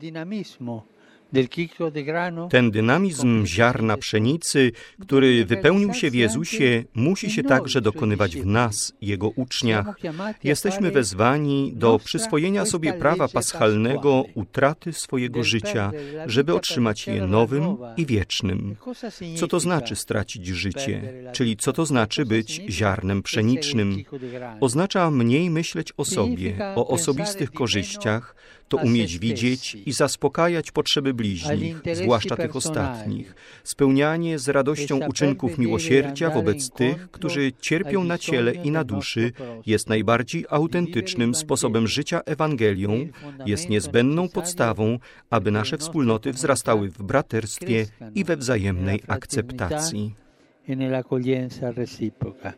Ten dynamizm ziarna pszenicy, który wypełnił się w Jezusie, musi się także dokonywać w nas, Jego uczniach. Jesteśmy wezwani do przyswojenia sobie prawa paschalnego utraty swojego życia, żeby otrzymać je nowym i wiecznym. Co to znaczy stracić życie? Czyli co to znaczy być ziarnem pszenicznym? Oznacza mniej myśleć o sobie, o osobistych korzyściach, to umieć widzieć i zaspokajać potrzeby bliźnich, zwłaszcza tych ostatnich. Spełnianie z radością uczynków miłosierdzia wobec tych, którzy cierpią na ciele i na duszy, jest najbardziej autentycznym sposobem życia Ewangelią, jest niezbędną podstawą, aby nasze wspólnoty wzrastały w braterstwie i we wzajemnej akceptacji.